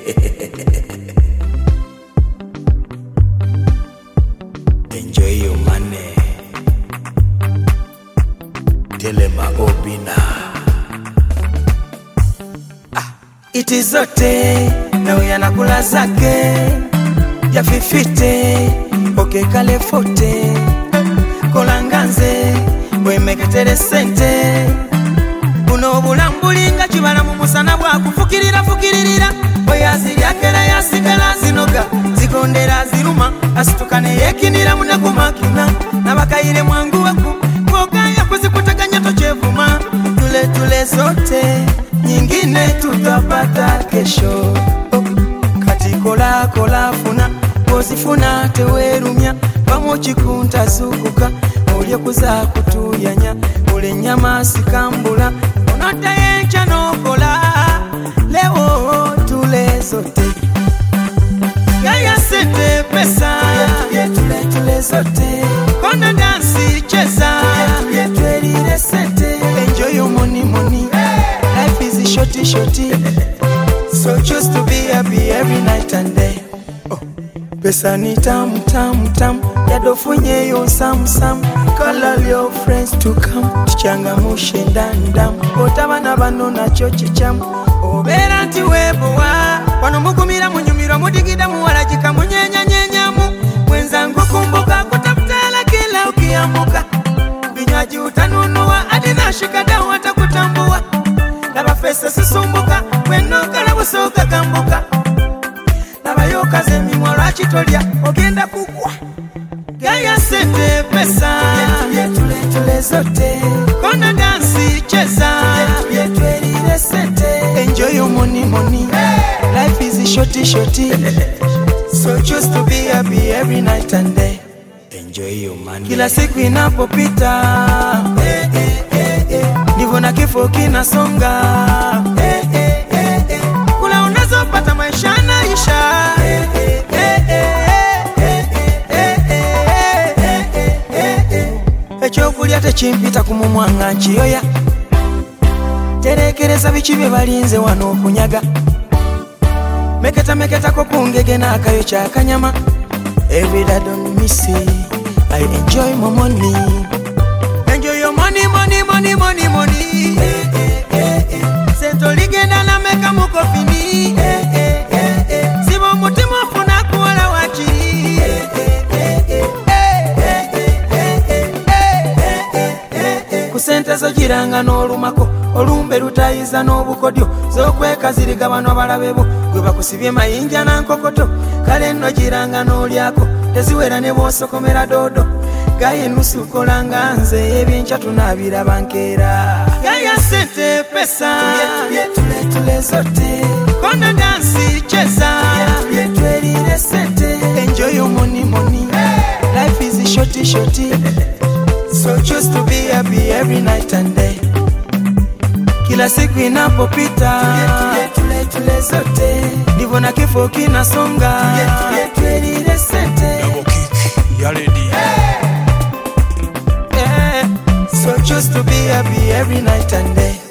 Enjoy your money. Telema Obina. Iti zote na uyanakula zake ya fifite oke kale fote kolanganze wemeketere sente buno bulambulinga kibala mu musana bwa kufukirira fukirira oyazi yakera yasigala zinoga zikondera ziruma asitukane yekinira munakumakina nabakayire mwangu waku kokaya kuzikuteganya tochevuma tule zote nyingine tutapata kesho. Kati kola funa kozifuna tewerumya pamochi kuntazukuka olye kuza kutuyanya ole nyama sikambula onota yencha nokola leo tule zote gaya sente pesa tule zote kona dansi cheza twelire sente enjoy your money life is shorty so choose to be happy every night and day. Pesa ni tam yadofunye yo sam call all your friends to come tichangamushe ndandam otabana bano na chochi cham obera nti webowa wano mugumira munyumiro mudigida muwalajika munyenyanyenyamu mwenzangu kumbuka kutafutala kila ukiamuka vinywaji utanunua adina shikada watakutambua laba fesa susumbuka wenoka labusoka kambuka nabayoka zemimwala chitolya ogenda kugwa gaya sente pesa tule zote kona dansi cheza twelire sente enjoy your money life is shorty so choose to be happy every night and day. Enjoy your money. Kila siku inapopita ndivyo na kifo kinasonga kula unazopata maisha naisha ekyokulya tekimpita kumumwanga nkiyoya terekereza bikibe balinze wano okunyaga meketa ko kungege n'akayo kyakanyama every day don't miss it. I enjoy my money. Enjoy your money. Sento ligenda na meka mukofini. Sibo mutima funa kuwala wachiri. Kusente zo jiranga n'olumako olumbe lutayiza n'obukodyo zokweka zirigabano balabebo gwe bakusibye mayinja na nkokoto kale nno jiranga n'olyako teziwera ne bosokomera dodo gaye nusu kolanga nze ebincha tunabira bankera gaya sente pesa tule zote kona dansi cheza twelire sente enjoy your money life is shorty so choose to be happy every night and day. Kila siku inapopita tule zote ndivyo na kifo kinasonga twelire sente double kick ya lady so choose to be happy every night and day.